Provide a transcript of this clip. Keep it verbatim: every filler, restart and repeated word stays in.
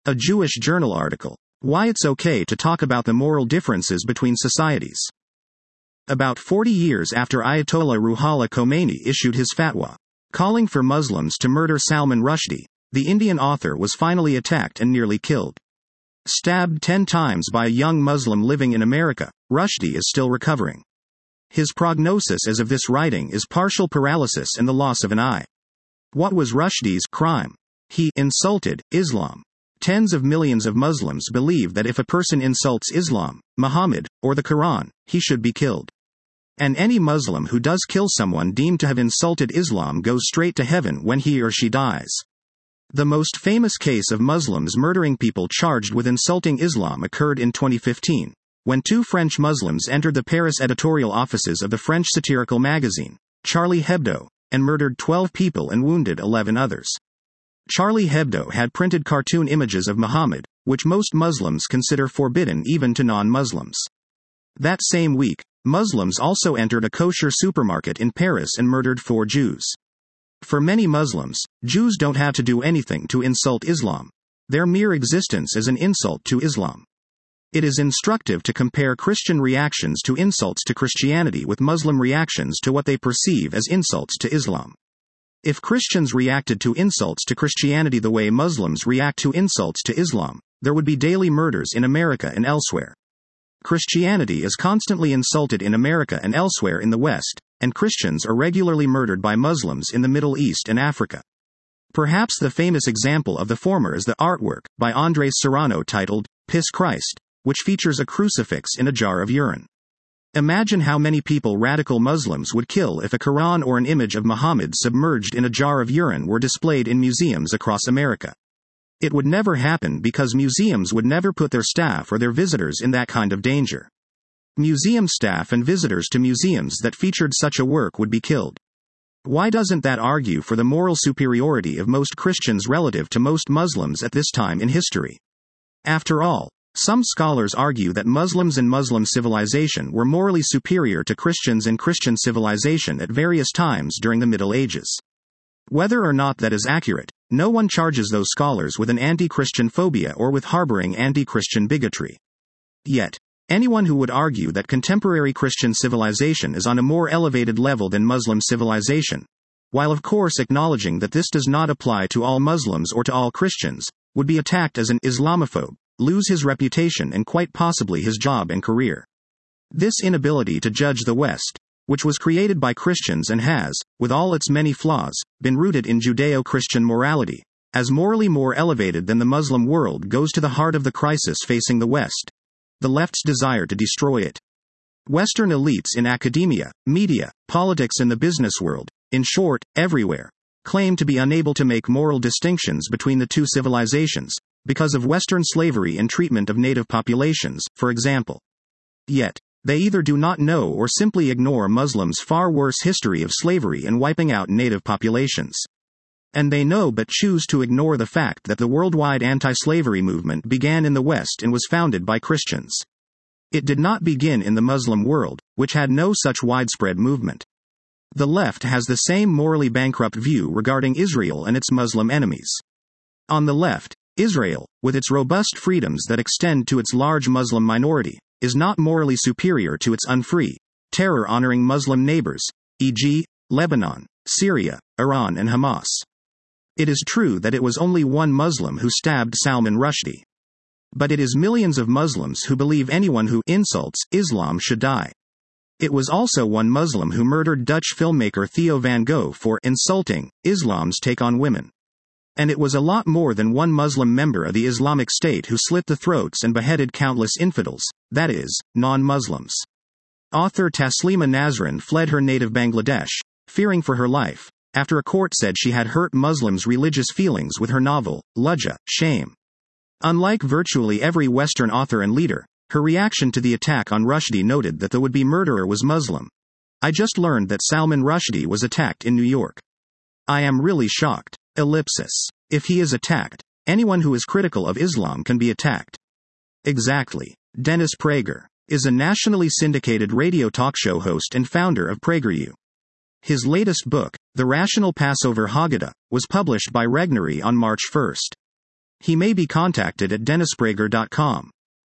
A Jewish journal article. Why it's okay to talk about the moral differences between societies. About forty years after Ayatollah Ruhollah Khomeini issued his fatwa, calling for Muslims to murder Salman Rushdie, the Indian author was finally attacked and nearly killed. Stabbed ten times by a young Muslim living in America, Rushdie is still recovering. His prognosis as of this writing is partial paralysis and the loss of an eye. What was Rushdie's crime? He insulted Islam. Tens of millions of Muslims believe that if a person insults Islam, Muhammad, or the Quran, he should be killed. And any Muslim who does kill someone deemed to have insulted Islam goes straight to heaven when he or she dies. The most famous case of Muslims murdering people charged with insulting Islam occurred in twenty fifteen, when two French Muslims entered the Paris editorial offices of the French satirical magazine, Charlie Hebdo, and murdered twelve people and wounded eleven others. Charlie Hebdo had printed cartoon images of Muhammad, which most Muslims consider forbidden even to non-Muslims. That same week, Muslims also entered a kosher supermarket in Paris and murdered four Jews. For many Muslims, Jews don't have to do anything to insult Islam. Their mere existence is an insult to Islam. It is instructive to compare Christian reactions to insults to Christianity with Muslim reactions to what they perceive as insults to Islam. If Christians reacted to insults to Christianity the way Muslims react to insults to Islam, there would be daily murders in America and elsewhere. Christianity is constantly insulted in America and elsewhere in the West, and Christians are regularly murdered by Muslims in the Middle East and Africa. Perhaps the famous example of the former is the artwork, by Andres Serrano titled, Piss Christ, which features a crucifix in a jar of urine. Imagine how many people radical Muslims would kill if a Quran or an image of Muhammad submerged in a jar of urine were displayed in museums across America. It would never happen because museums would never put their staff or their visitors in that kind of danger. Museum staff and visitors to museums that featured such a work would be killed. Why doesn't that argue for the moral superiority of most Christians relative to most Muslims at this time in history? After all, some scholars argue that Muslims and Muslim civilization were morally superior to Christians and Christian civilization at various times during the Middle Ages. Whether or not that is accurate, no one charges those scholars with an anti-Christian phobia or with harboring anti-Christian bigotry. Yet, anyone who would argue that contemporary Christian civilization is on a more elevated level than Muslim civilization, while of course acknowledging that this does not apply to all Muslims or to all Christians, would be attacked as an Islamophobe, lose his reputation and quite possibly his job and career. This inability to judge the West, which was created by Christians and has, with all its many flaws, been rooted in Judeo-Christian morality, as morally more elevated than the Muslim world, goes to the heart of the crisis facing the West: the left's desire to destroy it. Western elites in academia, media, politics and the business world, in short, everywhere, claim to be unable to make moral distinctions between the two civilizations, because of Western slavery and treatment of native populations, for example. Yet, they either do not know or simply ignore Muslims' far worse history of slavery and wiping out native populations. And they know but choose to ignore the fact that the worldwide anti-slavery movement began in the West and was founded by Christians. It did not begin in the Muslim world, which had no such widespread movement. The left has the same morally bankrupt view regarding Israel and its Muslim enemies. On the left, Israel, with its robust freedoms that extend to its large Muslim minority, is not morally superior to its unfree, terror-honoring Muslim neighbors, for example, Lebanon, Syria, Iran and Hamas. It is true that it was only one Muslim who stabbed Salman Rushdie. But it is millions of Muslims who believe anyone who insults Islam should die. It was also one Muslim who murdered Dutch filmmaker Theo van Gogh for insulting Islam's take on women. And it was a lot more than one Muslim member of the Islamic State who slit the throats and beheaded countless infidels, that is, non-Muslims. Author Taslima Nasrin fled her native Bangladesh, fearing for her life, after a court said she had hurt Muslims' religious feelings with her novel, Lujja, Shame. Unlike virtually every Western author and leader, her reaction to the attack on Rushdie noted that the would-be murderer was Muslim. I just learned that Salman Rushdie was attacked in New York. I am really shocked. Ellipsis. If he is attacked, anyone who is critical of Islam can be attacked. Exactly. Dennis Prager is a nationally syndicated radio talk show host and founder of PragerU. His latest book, The Rational Passover Haggadah, was published by Regnery on March first. He may be contacted at dennisprager dot com.